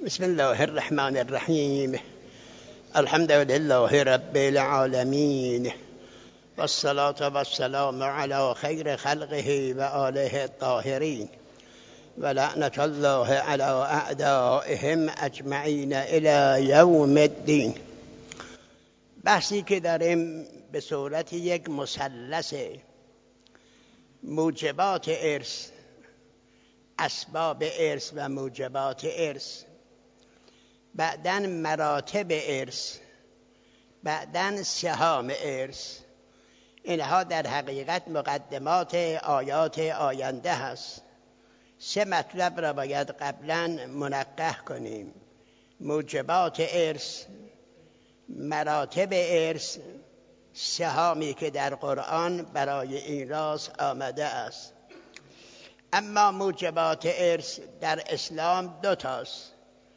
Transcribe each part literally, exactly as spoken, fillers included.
بسم الله الرحمن الرحیم. الحمد لله رب العالمین والصلاة والسلام علی خیر خلقه و آله الطاهرین و لعنت الله علی اعدائهم اجمعین الی یوم الدین. بحثی که داریم به صورت یک مثلث موجبات ارث، اسباب ارث و موجبات ارث، بعداً مراتب ارث، بعداً سهام ارث. اینها در حقیقت مقدمات آیات آینده هست. سه مطلب را باید قبلاً منقح کنیم: موجبات ارث، مراتب ارث، سهامی که در قرآن برای این راز آمده است. اما موجبات ارث در اسلام دو تاست.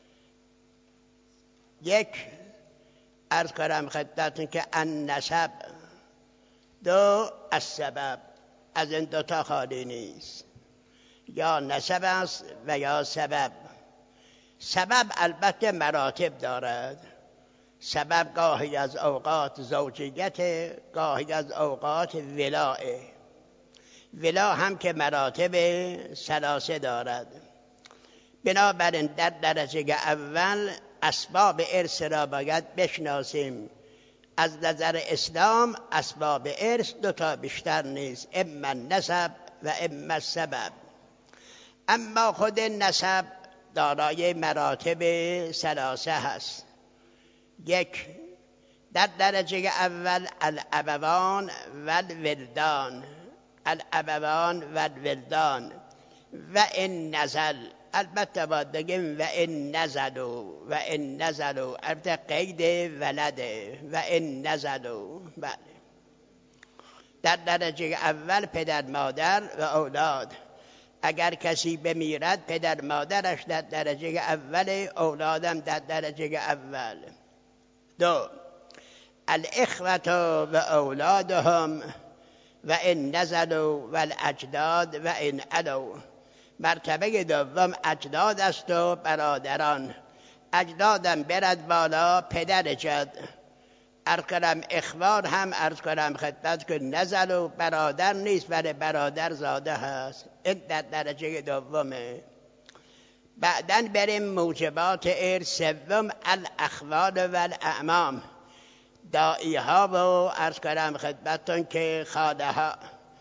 یک، عرض کنم خدمتتون که النسب، دو السبب. از این دوتا خالی نیست، یا نسب است و یا سبب. سبب البته مراتب دارد. سبب گاهی از اوقات زوجیت، گاهی از اوقات ولایه. ولا هم که مراتب ثلاثه دارد. بنابراین در درجه اول اسباب ارث را باید بشناسیم. از نظر اسلام اسباب ارث دو تا بیشتر نیست: اما نسب و اما سبب. اما خود نسب دارای مراتب ثلاثه هست. یک، در درجه اول الابوان و الولدان، الابوان و الولدان و این نزل. البته باید بگیم و این نزلو، و این نزلو البته قید ولده، و این نزلو. بله، در درجه اول پدر مادر و اولاد. اگر کسی بمیرد پدر مادرش در درجه اول، اولادم در درجه اول. دو، الاخوة و اولادهم و این نزلو و الاجداد و این علو. مرتبه دوم اجداد است و برادران. اجدادم برد بالا، پدر جد. عرض کنم اخوان هم عرض کنم خدمت که نزل و برادر نیست، ولی برادر زاده هست. این در درجه دومه. بعداً بریم موجبات ارث. سوم الاخوال و الاعمام، دایی ها و عرض کنم خدمتون که خاله ها.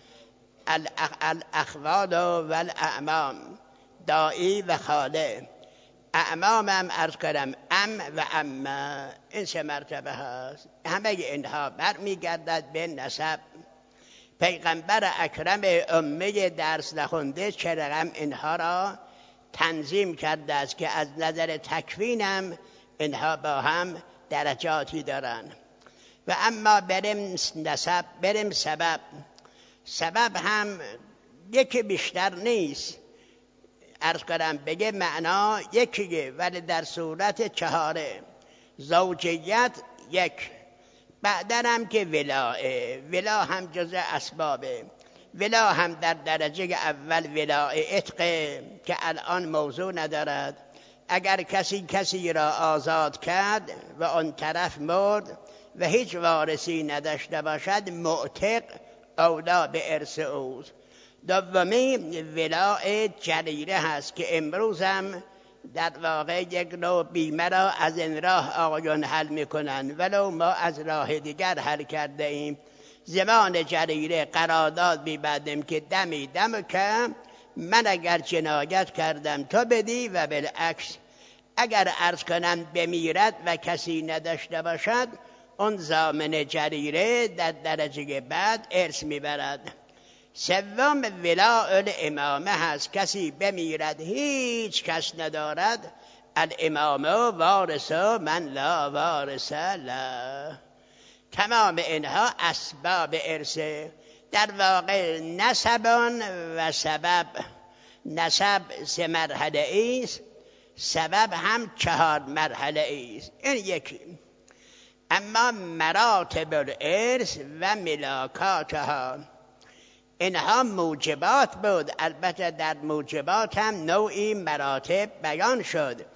الاخوال و الاعمام، دایی و خاله. اعمام هم عرض کنم ام و امه. این سه مرتبه هست. همه اینها برمیگردد به نسب. پیغمبر اکرم امه درس نخونده چرا اینها را تنظیم کرده است که از نظر تکوینم اینها با هم درجاتی دارن. و اما بریم نسب، بریم سبب. سبب هم یکی بیشتر نیست. عرض کنم بگه معنا یکیه، ولی در صورت چهاره. زوجیت یک، بعدن هم که ولایه. ولا هم جزء اسبابه. ولا هم در درجه اول ولایه عتقه که الان موضوع ندارد. اگر کسی کسی را آزاد کرد و آن طرف مرد و هیچ وارثی نداشته باشد، معتق اولا به ارث اوست. دومی ولای جریره هست که امروز هم در واقع یک نوع بیمه را از این راه آقایان حل میکنن، ولو ما از راه دیگر حل کرده ایم. زمان جریره قرارداد میبندیم که دمی دم که من اگر جنایت کردم تو بدی، و بالعکس اگر عرض کنم بمیرد و کسی نداشته باشد، اون ضامن جریره در درجه بعد ارث میبرد. سوم ولاء الامامه هست. کسی بمیرد هیچ کس ندارد، الامامه وارث من لا وارث له. تمام اینها اسباب ارثه. در واقع نسب و سبب. نسب سه مرحله است، سبب هم چهار مرحله است. این یکی. اما مراتب الارث و ملاکاتها، اینها موجبات بود. البته در موجبات هم نوعی مراتب بیان شد.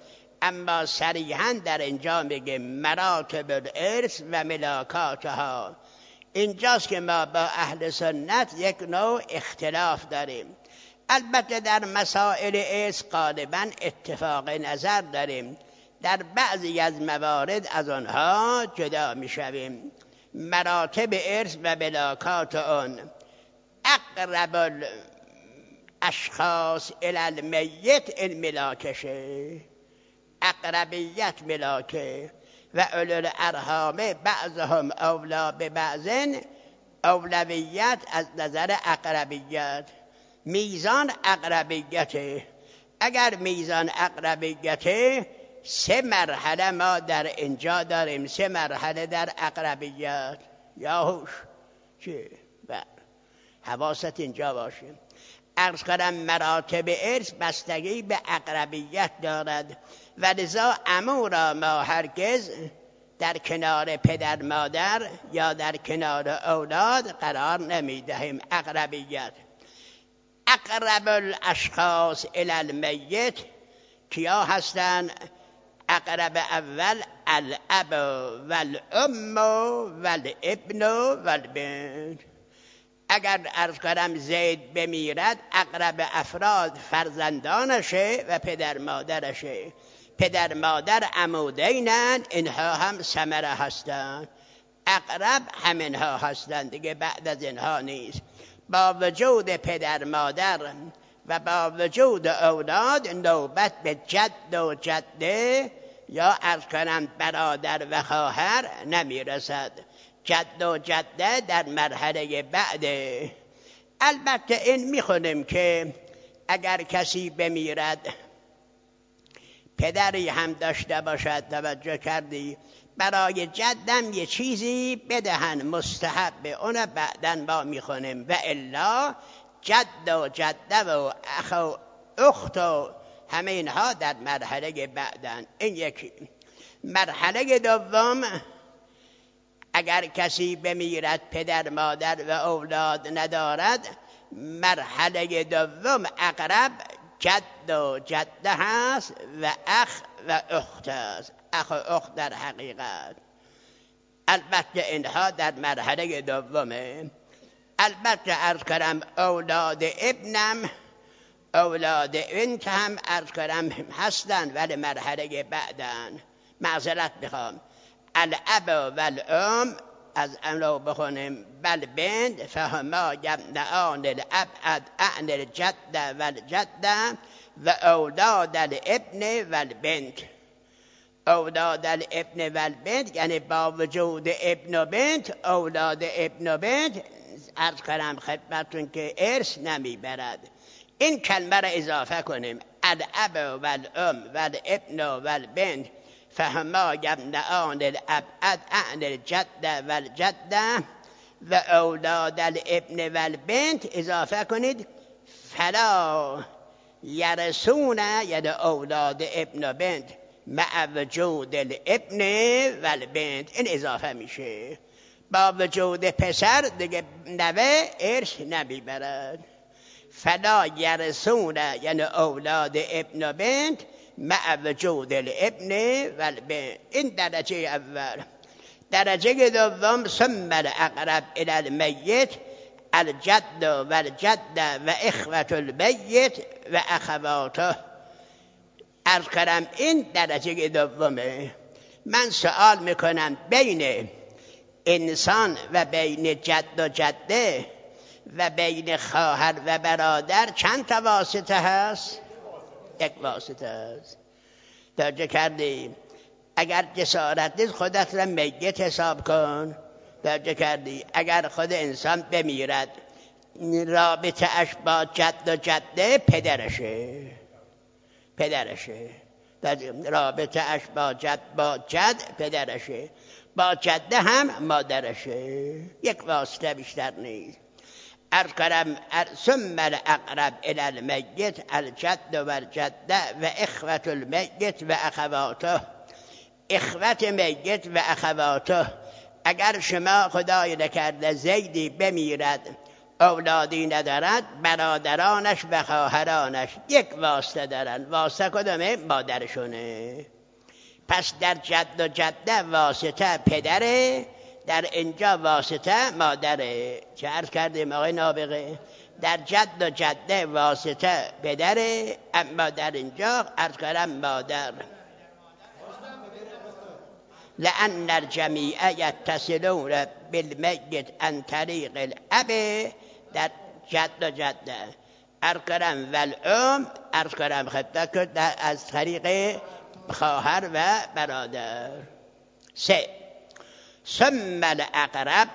اما صریحاً در اینجا میگه مراتب الارث و ملاکاتها. اینجاست که ما با اهل سنت یک نوع اختلاف داریم. البته در مسائل ارث غالباً اتفاق نظر داریم، در بعضی از موارد از آنها جدا میشویم. مراتب ارث و ملاکات آن: اقرب الاشخاص الی المیت الملاکشه، اقربیت ملاکه، و اولو الارحام بعضهم اولا به بعضن، اولویت از نظر اقربیت. میزان اقربیته. اگر میزان اقربیته، سه مرحله ما در اینجا داریم، سه مرحله در اقربیت. یا هوش چه؟ بله، حواست اینجا باشه. عرض کنم مراتب ارث بستگی به اقربیت دارد و لذا عمو را ما هرگز در کنار پدر مادر یا در کنار اولاد قرار نمی دهیم. اقربیت. اقرب الاشخاص الی المیت کیا هستند؟ اقرب اول الاب والام والابن والبنت. اگر عرض کنم زید بمیرد، اقرب افراد فرزندانشه و پدر مادرشه. پدر مادر عمودینند، اینها هم ثمره هستند. اقرب همینها هستند دیگه، بعد از اینها نیست. با وجود پدر مادر و با وجود اولاد نوبت به جد و جده یا عرض کنم برادر و خواهر نمیرسد. جد و جده در مرحله بعده. البته این میخونیم که اگر کسی بمیرد پدری هم داشته باشد، توجه کردی، برای جدم یه چیزی بدهن، مستحب، اون بعدن ما میخونیم. و الا جد و جده و اخ و اخت و همه اینها در مرحله بعدن. این یکی. مرحله دوم، اگر کسی بمیرد پدر مادر و اولاد ندارد، مرحله دوم اقرب جد و جده هست و اخ و اخت هست. اخ و اخت در حقیقت. البته اینها در مرحله دومه. البته عرض کنم اولاد ابنم اولاد بنت هم عرض کنم هستن، ولی مرحله بعدن. معذرت بخوام، الاب و الام از املو بخونیم بل بنت فهما یبنعان الابعد اعن الجد و الجده و اولاد الابن و البنت. اولاد الابن و البنت یعنی با وجود ابن و بنت، اولاد ابن و بنت عرض کنم خدمتون که ارث نمیبرد. این کلمه را اضافه کنیم، الاب و الام و الابن و البنت فهما یبنعان الابعد اعن الجد و الجده و اولاد الابن و البنت اضافه کنید فلا یرسون، یعنی اولاد ابن و بنت مع وجود الابن و البنت. این اضافه میشه. با وجود پسر دیگه نوه ارث نمیبرد. فلا یرسون یعنی اولاد ابن و بنت مع وجود الابن و البنت. این درجه اول. درجه دوم ثم الاقرب الی المیت الجد و الجده و اخوة المیت و اخواته. عرض کنم این درجه دومه. من سوال میکنم بین انسان و بین جد و جده و بین خواهر و برادر چند تا واسطه هست؟ یک واسطه هست. توجه کردی؟ اگر جسارت نیست خودت را میت حساب کن. توجه کردی؟ اگر خود انسان بمیرد رابطه اش با جد و جده پدرشه پدرشه رابطه اش با جد با جد پدرشه، با جده هم مادرشه. یک واسطه بیشتر نیست. عرض کنم ثم الاقرب الی المیت الجد و الجده و اخوة المیت و اخواته. اخوة میت و اخواته. اگر شما خدای نکرده زیدی بمیرد اولادی ندارد، برادرانش و خواهرانش یک واسطه دارن. واسطه کدومه؟ مادرشونه. پس در جد و جده واسطه پدره، در اینجا واسطه مادره. چه عرض کردیم آقای نابغه؟ در جد و جده واسطه پدره، اما در اینجا عرض کردم مادر. لأن الجمیع یتصلون بالمیت عن طریق الاب، در جد و جده عرض کردم والام، عرض کردم خدمت از طریق خواهر و برادر. سه ثم الاقرب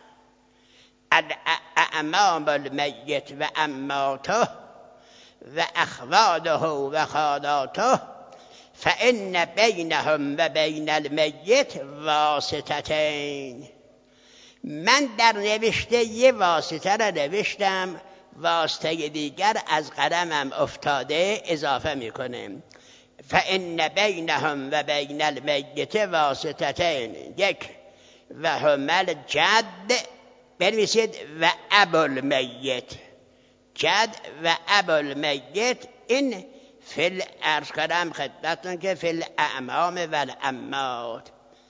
اعمام المیت و عماته و اخواله و خالاته فإن بینهم و بین المیت واسطتین. من در نوشته یه واسطه را نوشتم، واسطه دیگر از قلمم افتاده اضافه میکنم. فإن بینهم و بین المیت واسطتین، یک و هم الجد، بنویسید و ابو المیت، جد و ابو المیت. این فی عرض کردم خدمتتون که فی الاعمام و العمات،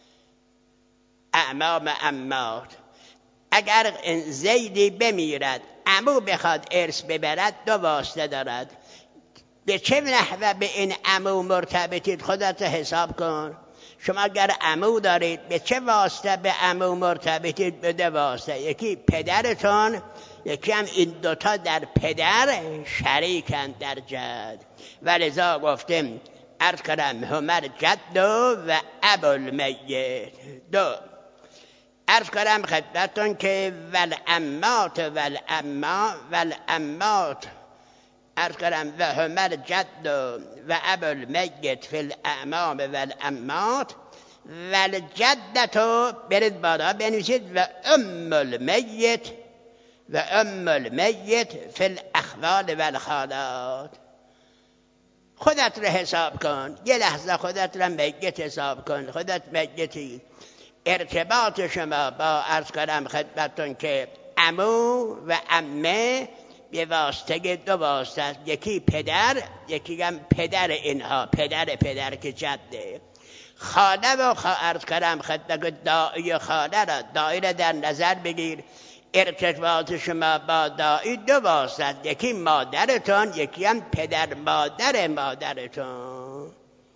اعمام عمات. اگر زیدی بمیرد عمو بخواد ارث ببرد دو واسطه دارد. به چه نحوه به این عمو مرتبطید خودت حساب کن. شما اگر عمو دارید به چه واسطه به عمو مرتبطید؟ به دو واسطه، یکی پدرتون، یکی هم این دوتا در پدر شریکن در جد. ولذا گفتم عرض کردم همر جد و ابو المیت. دو عرض کردم خدمتتون که والعمات والعما والعمات، عرض کردم و همر جد و ابو المیت فی الاعمام والعمات والجدتو، برید بالا بنویسید و ام المیت و ام المیت فی الاخوال والخالات. خودت رو حساب کن، یه لحظه خودت رو میت حساب کن. خودت میتی، ارتباط شما با عرض کردم خدمتتون که عمو و عمه به واسطه دو واسطه است، یکی پدر، یکی هم پدر اینها، پدر پدر که جده. خاله و عرض کردم خدمت دایی خاله را دایی در نظر بگیر. ارتباط شما با دایی دو واسطه است، یکی مادرتون، یکی هم پدر مادر مادرتون.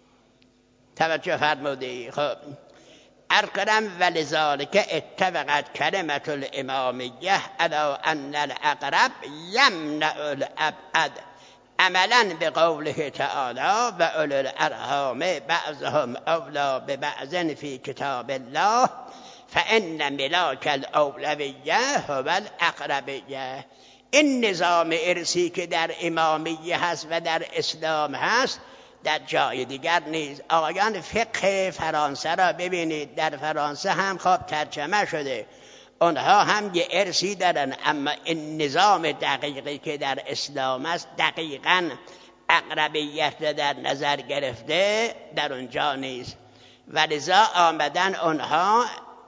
توجه فرمودی؟ خب عرض کردم ولذالک اتفقت کلمة الامامیه علی ان الاقرب یمنع الابعد عملا بقوله تعالی و اولو الارحام بعضهم اولی ببعض فی کتاب الله فان ملاک الاولویه هو الاقربیه. این نظام ارثی که در امامیه هست و در اسلام هست در جای دیگر نیست. آقایان فقه فرانسه را ببینید، در فرانسه هم خب ترجمه شده، اونها هم یه ارثی دارن، اما این نظام دقیقی که در اسلام است دقیقاً اقربیت را در نظر گرفته در اونجا نیست. ولذا آمدن اونها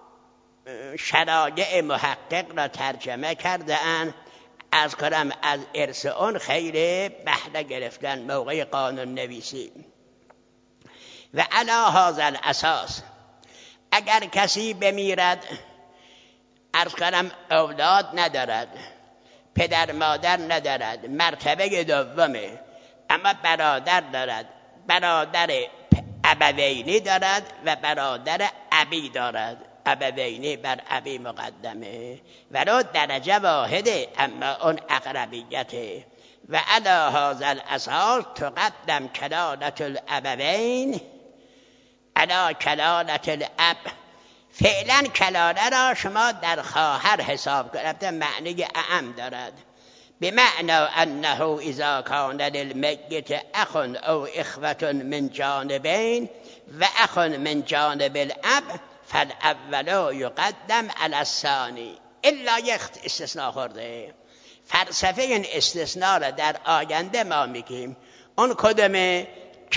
شرایع محقق را ترجمه کرده اند. از کنم از ارث اون خیلی بهره گرفتن موقع قانون نویسی. و علی هذا الاساس اگر کسی بمیرد عرض کنم اولاد ندارد، پدر مادر ندارد، مرتبه دومه، اما برادر دارد، برادر ابوینی دارد و برادر ابی دارد. ابوینی بر ابی مقدمه ولو درجه واحده، اما اون اقربیته. و علی هذا الاساس تقدم کلالة الابوین علی کلالة الاب. فعلا کلاله را شما در خواهر حساب کنید، معنی اعم دارد، به معنی انه اذا کان للمیت اخ او اخوة من جانبین و اخ من جانب الاب فالاول یقدم علی الثانی. الا یک استثناء خورده. فلسفه این استثناء را در آینده ما میگیم. اون کدومه؟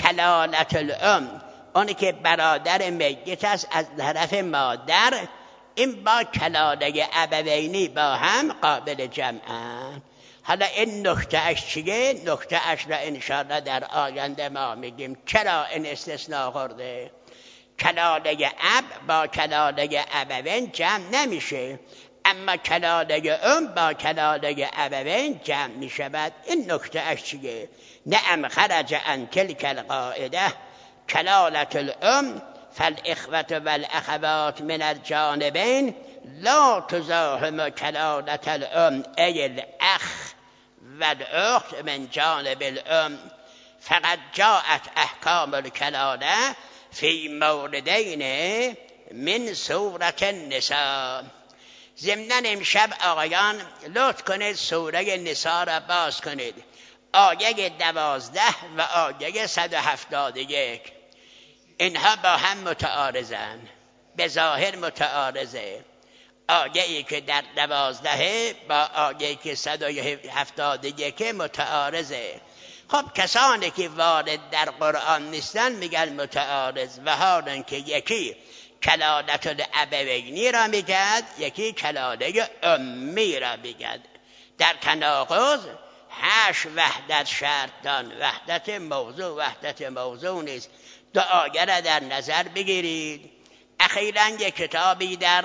کلالت الام، اونی که برادر میت است از طرف مادر این با کلاله ابوینی با هم قابل جمعن. حالا این نکته اش چیه؟ نکته اش را انشاءالله در آینده ما میگیم. چرا این استثناء خورده؟ کلاله اب با کلاله ابوین جمع نمیشه، اما کلاله ام با کلاله ابوین جمع میشود. این نکته اش چیه؟ نعم خرج عن تلك القاعده کلالة الام فالاخوة والاخوات من الجانبین لا تزاحم کلالة الام ای الاخ والاخت من جانب الام. فقد جاءت احکام الکلاله فی موردین من سورة النساء. ضمناً امشب آقایان لطف کنید سوره نساء را باز کنید، آیه دوازده و آیه صد و هفتاد و یک. اینها با هم متعارضن، به ظاهر متعارضه. آیه ای که در دوازده با آیه که صد و هفتاد و یک متعارضه. خب کسانی که وارد در قرآن نیستن میگن متعارض، و حالن که یکی کلالت الابوینی را میگد، یکی کلاله امی را میگد. در تناقض هشت وحدت شرط دان، وحدت موضوع وحدت موضوع نیست. دو آیه را در نظر بگیرید. اخیراً یک کتابی در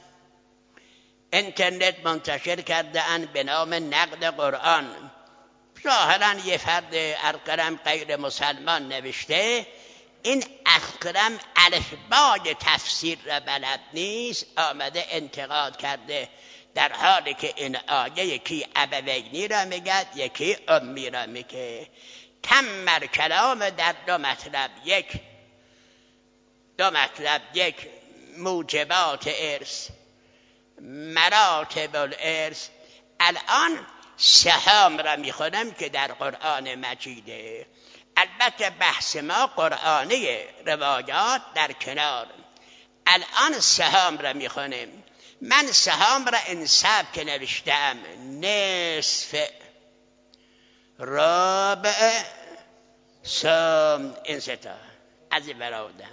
اینترنت منتشر کرده اند به نام نقد قرآن. ظاهراً یه فرد ارکرم غیر مسلمان نوشته. این اکرم الفبای تفسیر را بلد نیست، آمده انتقاد کرده، در حالی که این آیه یکی ابوینی را میگد یکی امی را میگه. تمر کلام در دو مطلب. یک دو مطلب یک موجبات ارث، مراتب الارث. الان سهام را میخونم که در قرآن مجیده. البته بحث ما قرآنی، روایات در کنار. الان سهام را میخونیم. من سهام را انصاب که نوشتم نصف ربع سم، این ستا از این برآوردم.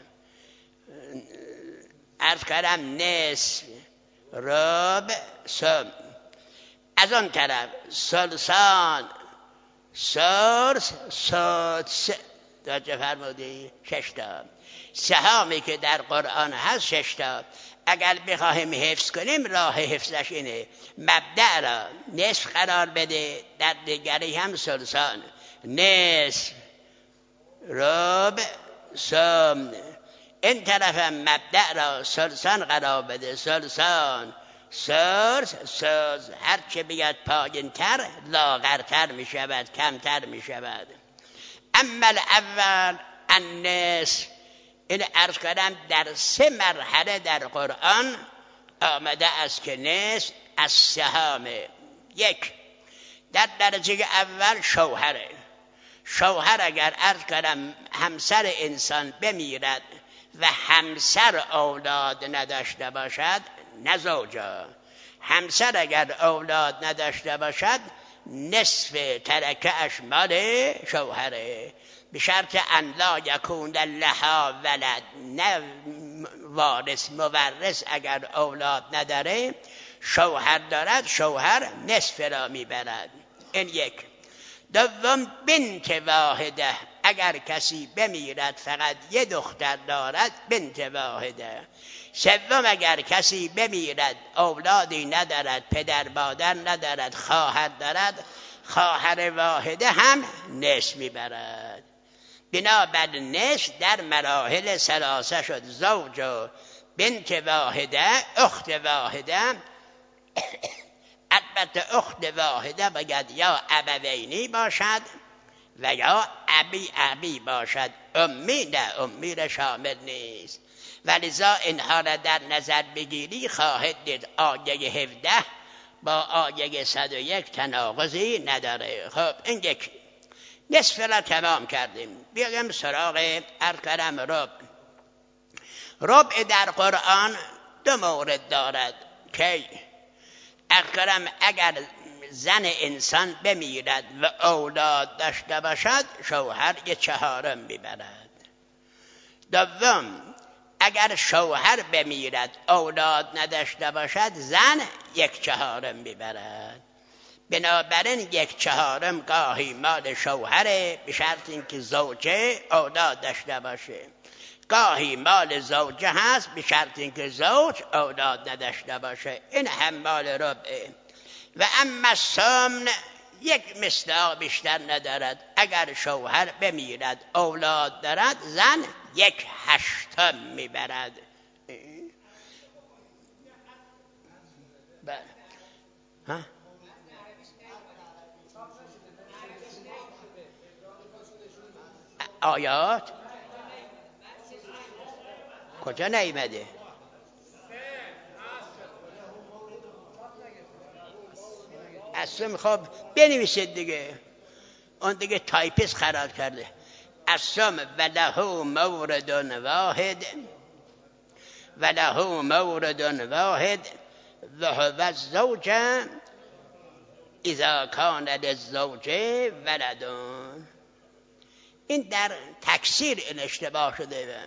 عرض کردم نصف ربع سم. از آن طرف سلسان سرس سدس داجه فرمودی شش تا. سهامی که در قرآن هست شش تا. اگر بخواهیم حفظ کنیم راه حفظش اینه، مبدأ را نصف قرار بده، در دیگری هم سلسان، نصف ربع سم. این طرف هم مبدأ را سلسان قرار بده، سلسان سرس سرس. هر چه بیاد پایین تر لاغرتر می شود، کمتر می شود. اما اول النصف، این عرض کردم در سه مرحله در قرآن آمده است که نصف از سهامه. یک، در درجه اول شوهره. شوهر اگر عرض کردم همسر انسان بمیرد و همسر اولاد نداشته باشد، نه زوجا، همسر اگر اولاد نداشته باشد نصف ترکه اش مال شوهره، به شرط ان لا یکون لها ولد، نه وارث مورث. اگر اولاد نداره شوهر دارد، شوهر نصف را میبرد. این یک. دوم بنت واحده، اگر کسی بمیرد فقط یه دختر دارد، بنت واحده. سوم اگر کسی بمیرد اولادی ندارد، پدر مادر ندارد، خواهر دارد، خواهر واحده هم نصف میبرد. بنابر نصف در مراحل ثلاثه شد، زوج و بنت واحده، اخت واحده. البته اخت واحده باید یا ابوینی باشد و یا ابی ابی باشد، امی نه، امی را شامل نیست. ولذا اینها را در نظر بگیری خواهد دید آیه هفده با آیه صد و یک تناقضی نداره. خب این یک نصف را تمام کردیم. بیایم سراغ ارکرم ربع. ربع در قرآن دو مورد دارد که ارکرم اگر زن انسان بمیرد و اولاد داشته باشد، شوهر یه چهارم میبرد. دوم اگر شوهر بمیرد اولاد نداشته باشد زن یک چهارم میبرد. بنابراین یک چهارم گاهی مال شوهره به شرط اینکه زوجه اولاد داشته باشه، گاهی مال زوجه هست به شرط اینکه زوج اولاد نداشته باشه. این هم مال ربعه. و اما سمن یک مصداق بیشتر ندارد. اگر شوهر بمیرد اولاد دارد زن یک هشتم میبرد. بله. ها؟ آیات کجا نیامده؟ اصلا خب بنویسید دیگه، اون دیگه تایپیست خراب کرده. اصلا وله مورد واحد وله مورد واحد ذهب الزوج اذا کان للزوج ولدون. این در تکثیر این اشتباه شده.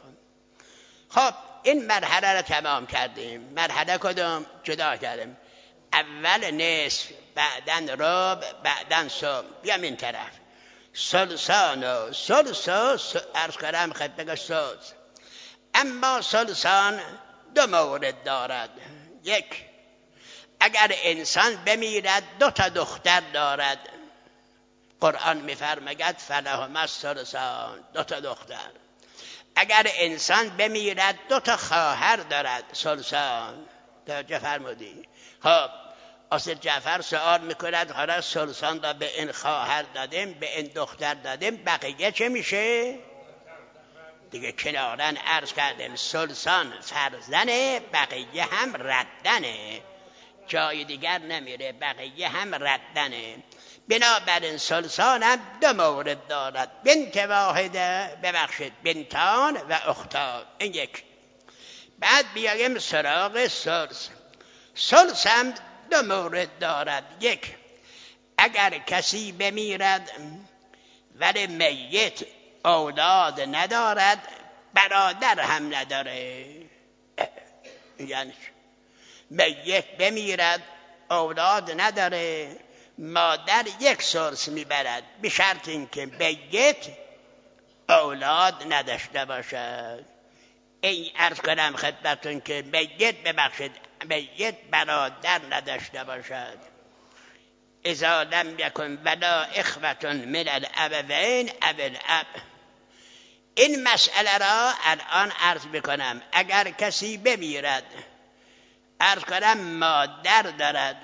خب این مرحله رو تمام کردیم. مرحله کدوم؟ جدا کردیم. اول نصف، بعدن ربع، بعدن سم. بیام این طرف. سلسان و سلسان ارز کردم خدمت سلس. اما سلسان دو مورد دارد. یک، اگر انسان بمیرد دو تا دختر دارد، قرآن میفرماید فلهما الثلثان، دو تا دختر. اگر انسان بمیرد دو تا خواهر دارد، ثلثان. توجه فرمودی؟ خب اصل جعفر سوال میکند حالا ثلثان را به این خواهر دادیم، به این دختر دادیم، بقیه چه میشه؟ دیگه کنارن عرض کردیم ثلثان فرزنه، بقیه هم ردنه، جای دیگر نمیره، بقیه هم ردنه. بنابراین ثلثان هم دو مورد دارد، بنت واحده، ببخشید بنتان و اختان. این یک. بعد بیایم سراغ ثلث. ثلث هم دو مورد دارد. یک، اگر کسی بمیرد ولی میت اولاد ندارد، برادر هم نداره. یعنی میت بمیرد اولاد نداره، مادر یک ثلث میبرد به شرط اینکه میت اولاد نداشته باشد. این عرض کنم خدمتون که میت ببخشید میت برادر نداشته باشد. اذا لم یکن ولا اخوة من الابوین او الاب. این مسئله را الان عرض بکنم. اگر کسی بمیرد، عرض کنم مادر دارد،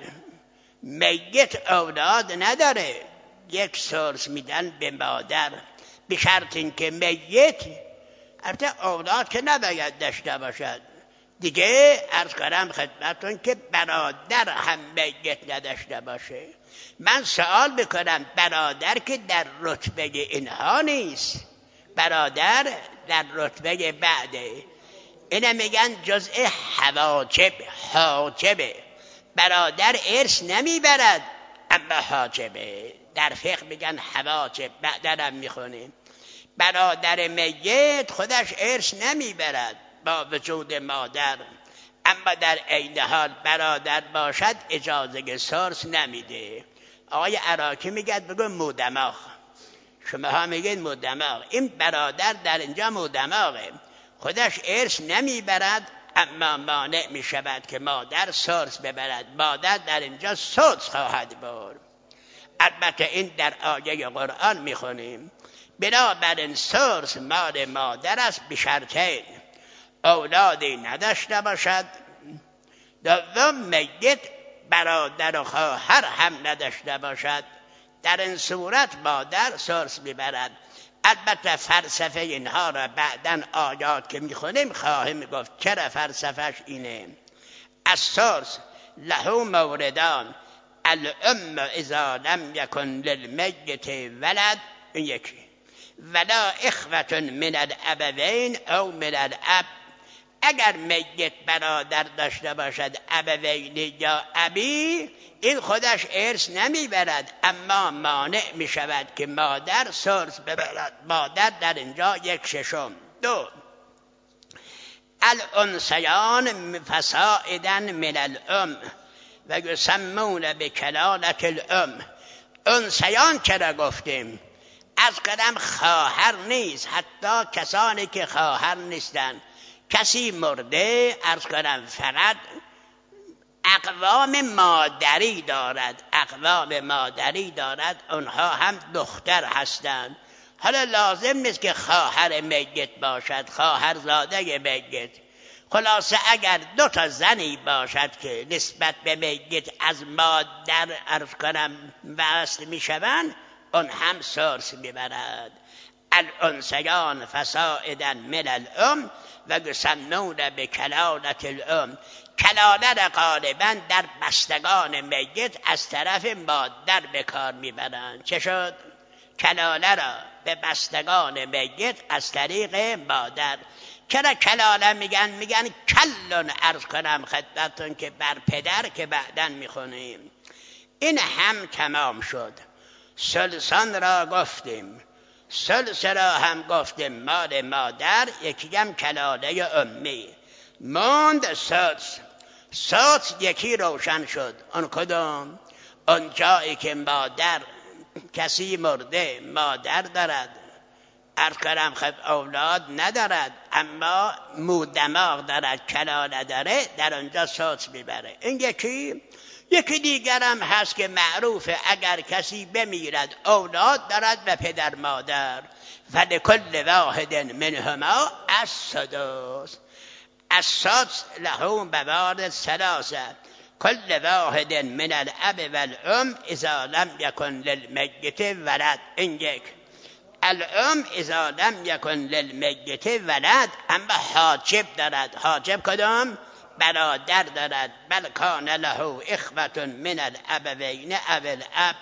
میت اولاد نداره، یک ثلث میدن به مادر به شرط اینکه میت البته اولاد که نباید داشته باشد دیگه. عرض کنم خدمتون که برادر هم میت نداشته باشه. من سوال بکنم برادر که در رتبه اینها نیست، برادر در رتبه بعده، اینه میگن جزء حواجب. حاجبه، برادر ارث نمیبرد اما حاجبه. در فقه میگن حواجب، بعدا هم میخونیم. برادر میت خودش ارث نمیبرد با وجود مادر، اما در عین حال برادر باشد اجازه ثلث نمیده. آقای عراقی میگه بگو مودماغ، شما ها میگید مودماغ. این برادر در اینجا مودماغه، خودش ارث نمیبرد اما مانع میشود که مادر ثلث ببرد. مادر در اینجا ثلث خواهد برد. البته این در آیه قرآن میخونیم. بنابراین ثلث مال مادر است به شرطین: اولادی نداشته باشد، دوم میت برادر و خواهر هم نداشته باشد. در این صورت مادر ثلث میبرد. البته فلسفه اینها را بعدن آیات که میخونیم خواهیم گفت چرا فلسفهش اینه. الثلث له موردان: الام اذا لم یکن للمیت ولد، این یکی، ولا اخوة من الابوین او من الاب. اگر میت برادر داشته باشد ابوین یا ابی، این خودش ارث نمیبرد اما مانع میشود که مادر ثلث ببرد. مادر در اینجا یک ششم. دو، الانسیان فسائدن من الام و یسمون به کلالت الام. انسیان چرا گفتیم؟ از قدم خواهر نیست، حتی کسانی که خواهر نیستن. کسی مرده ارز کنم فقط اقوام مادری دارد، اقوام مادری دارد، اونها هم دختر هستند. حالا لازم نیست که خواهر میت باشد، خواهرزاده میت. خلاصه اگر دو تا زنی باشد که نسبت به میت از مادر عرض کنم وصل میشوند، اون هم سرس میبرد. الانسیان فسائدن من الام و یسمون به کلالت الام. کلاله را غالبا در بستگان میت از طرف مادر به کار میبرند. چه شد؟ کلاله را به بستگان میت از طریق مادر. چرا کلاله میگن؟ میگن کلون عرض کنم خدمتتون که بر پدر که بعداً میخونیم. این هم تمام شد. سلسان را گفتیم، سلس را هم گفتیم مال مادر، یکی هم کلاله امی. ماند سدس. سدس یکی روشن شد. اون کدوم؟ اون جایی که مادر، کسی مرده مادر دارد، عرض کنم خب اولاد ندارد، اما مو دماغ دارد، کلاله داره، در اونجا سدس میبره. این یکی. یکی دیگرم هست که معروفه اگر کسی بمیرد اولاد دارد و پدر مادر، فلکل واحد منهما السدس. السدس له موارد ثلاثه، کل واحد من الاب والام اذا لم یکن للمیت ولد. این یک. الام اذا لم یکن للمیت ولد، اما حاجب دارد. حاجب کدام؟ برادر دارد. بل کان له اخوة من الابوین او الاب.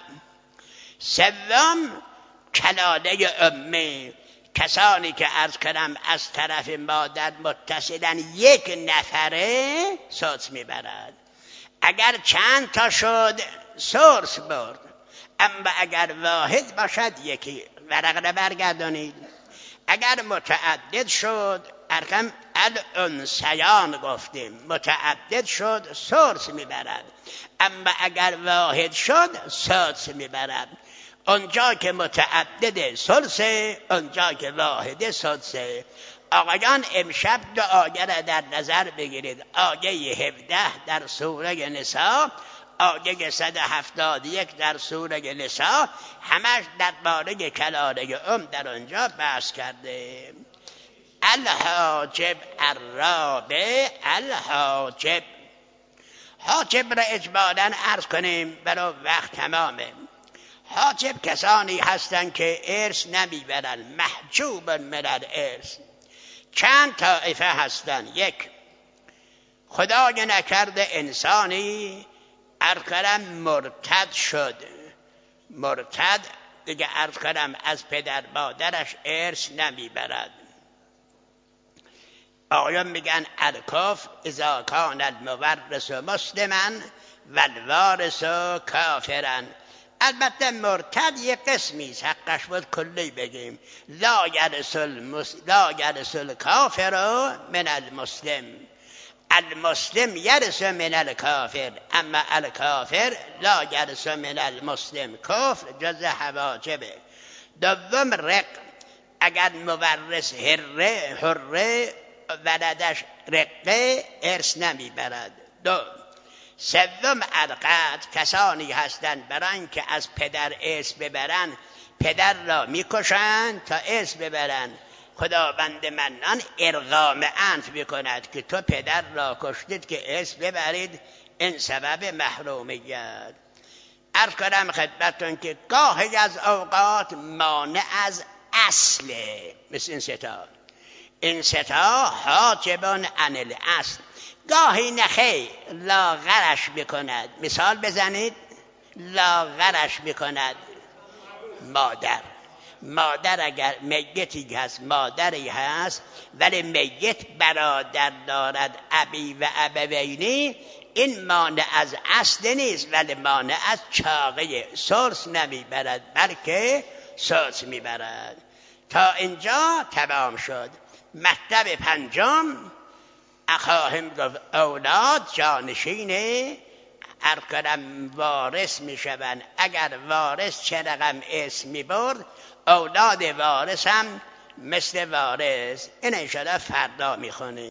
سوم کلاله امی، کسانی که عرض کنم از طرف مادر متصلن، یک نفره سدس میبرد. اگر چند تا شد سرس برد، اما اگر واحد باشد یکی. ورق را برگردانید. اگر متعدد شد، ارقم الانسیان گفتیم، متعدد شد سرس میبرد، اما اگر واحد شد سدس میبرد. اونجا که متعدد سلسه، اونجا که واحد سدسه. آقایان امشب دو آیه را در نظر بگیرید. آیه هفده در سوره نساء، آیه صد و هفتاد و یک در سوره نساء، همش درباره کلاله ام در آنجا بحث کرده. الحاجب الرابع، الحاجب. حاجب را اجمالاً عرض کنیم برای وقت تمامه. حاجب کسانی هستند که ارث نمیبرن، محجوب من الارث. چند طایفه هستند. یک، خدای نکرده انسانی عرض کنم مرتد شد، مرتد دیگه عرض کنم از پدر مادرش ارث نمیبرد. آقایان میگن الکف اذا کان المورث مسلما و الوارث کافرا. البته مرتد یک قسمی است، حقش بود کلی بگیم. لا یرث المسلم لا یرث الکافر من المسلم، المسلم یرث من الکافر، اما الکافر لا یرث من المسلم. کفر جز حواجبه. دوم رق، اگر مورث هره حره ولدش رقه ارث نمیبرد. دو. سوم القتل، کسانی هستند برای اینکه از پدر ارث ببرن پدر را میکشند تا ارث ببرن. خداوند منان ارغام انف میکند که تو پدر را کشتید که ارث ببرید، این سبب محرومیت. عرض کنم خدمتتون که گاهی از اوقات مانع از اصله، مثل این ستا. این ستا حاجبان عن الاصل. گاهی نخی لاغرش میکند. مثال بزنید. لاغرش میکند مادر. مادر اگر میتی هست، مادری هست، ولی میت برادر دارد ابی و ابوینی، این مانع از اصل نیست، ولی مانع از چاقه. سرس نمیبرد بلکه سدس میبرد. تا اینجا تمام شد. مطلب پنجم خواهیم گفت اولاد جانشینه هر کدام وارث می شوند. اگر وارث چه رقم اسم می برد اولاد وارث هم مثل وارث. این انشاءالله فردا می خونیم.